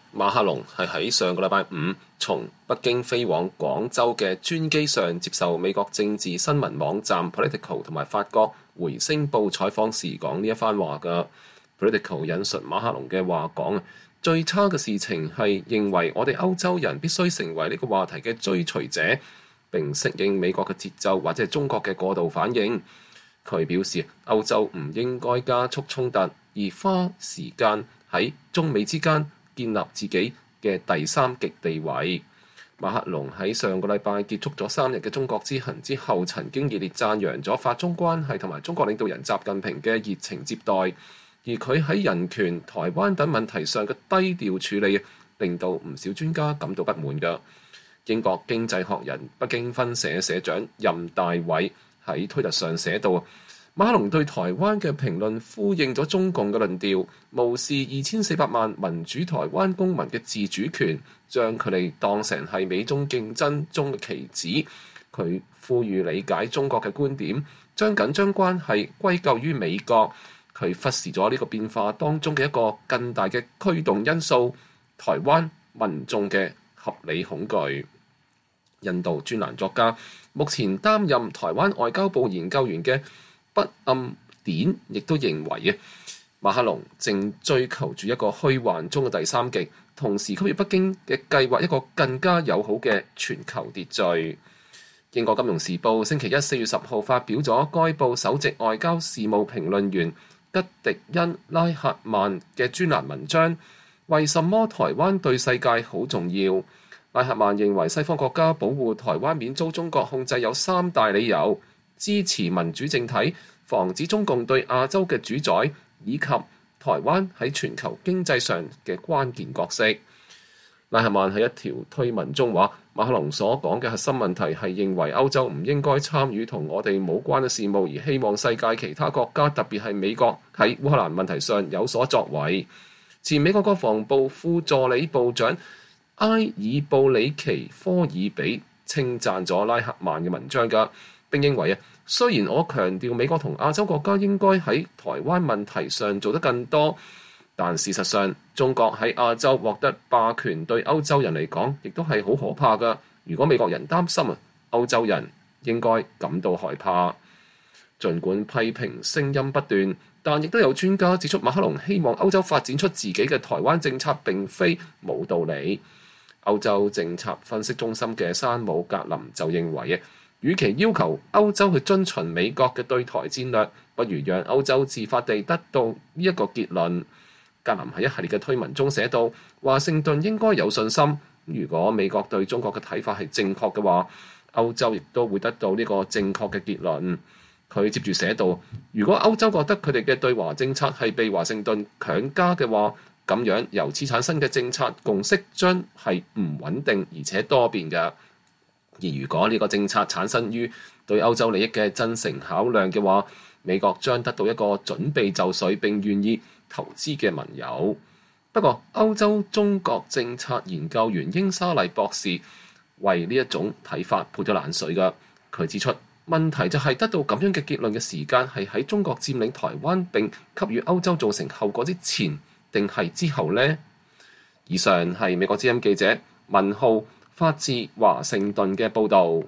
馬克龍係喺上個禮拜五從北京飛往廣州嘅專機上接受美國政治新聞網站 Politico 同埋法國回聲報採訪時講呢一番話㗎。Politico 引述馬克龍嘅話講，最差嘅事情係認為我哋歐洲人必須成為呢個話題嘅追隨者，並適應美國嘅節奏或者係中國嘅過度反應。佢表示歐洲唔應該加速衝突，而花時間喺中美之間建立自己嘅第三極地位。馬克龍喺上個禮拜結束咗3日嘅中國之行之後，曾經熱烈讚揚咗法中關係同埋中國領導人習近平嘅熱情接待，而佢喺人權、台灣等問題上嘅低調處理，令到唔少專家感到不滿㗎。英國經濟學人北京分社社長任大偉喺推特上寫道，馬克龍對台灣嘅評論呼應咗中共嘅論調，無視2400萬民主台灣公民嘅自主權，將佢哋當成係美中競爭中嘅棋子。佢呼籲理解中國嘅觀點，將緊張關係歸咎於美國。佢忽視咗呢個變化當中嘅一個更大嘅驅動因素——台灣民眾嘅合理恐懼。印度專欄作家目前擔任台灣外交部研究員嘅不暗典亦都認為馬克龍正追求住一個虛幻中嘅第三極，同時給予北京嘅計劃一個更加友好嘅全球秩序。英國金融時報星期一4月10號發表咗該報首席外交事務評論員吉迪恩拉赫曼嘅專欄文章，為什麼台灣對世界好重要？拉赫曼認為西方國家保護台灣免遭中國控制有3大理由：支持民主政體、防止中共對亞洲嘅主宰，以及台灣喺全球經濟上嘅關鍵角色。拉赫曼喺一條推文中話，馬克龍所講嘅核心問題係認為歐洲唔應該參與同我哋冇關嘅事務，而希望世界其他國家，特別係美國喺烏克蘭問題上有所作為。前美國國防部副助理部長埃爾布里奇科爾比稱讚咗拉赫曼嘅文章㗎，並認為雖然我強調美國同亞洲國家應該喺台灣問題上做得更多，但事實上中國喺亞洲獲得霸權對歐洲人嚟講亦都係好可怕㗎。如果美國人擔心歐洲人應該感到害怕。儘管批評聲音不斷，但亦都有專家指出馬克龍希望歐洲發展出自己嘅台灣政策並非冇道理。歐洲政策分析中心嘅山姆格林就認為，與其要求歐洲去遵循美國嘅對台戰略，不如讓歐洲自發地得到呢一個結論。格林喺一系列嘅推文中寫道，華盛頓應該有信心，如果美國對中國嘅睇法係正確嘅話，歐洲亦都會得到呢個正確嘅結論。佢接住寫道，如果歐洲覺得佢哋嘅對華政策係被華盛頓強加嘅話，咁樣由此產生嘅政策共識將係唔穩定而且多變嘅。而如果呢個政策產生於對歐洲利益嘅真誠考量嘅話，美國將得到一個準備就緒並願意投資嘅盟友。不過，歐洲中國政策研究員英沙麗博士為呢一種睇法潑咗冷水㗎。佢指出，問題就係得到咁樣嘅結論嘅時間係喺中國佔領台灣並給予歐洲造成後果之前，定係之後呢？以上係美國之音記者文浩發自華盛頓嘅報導。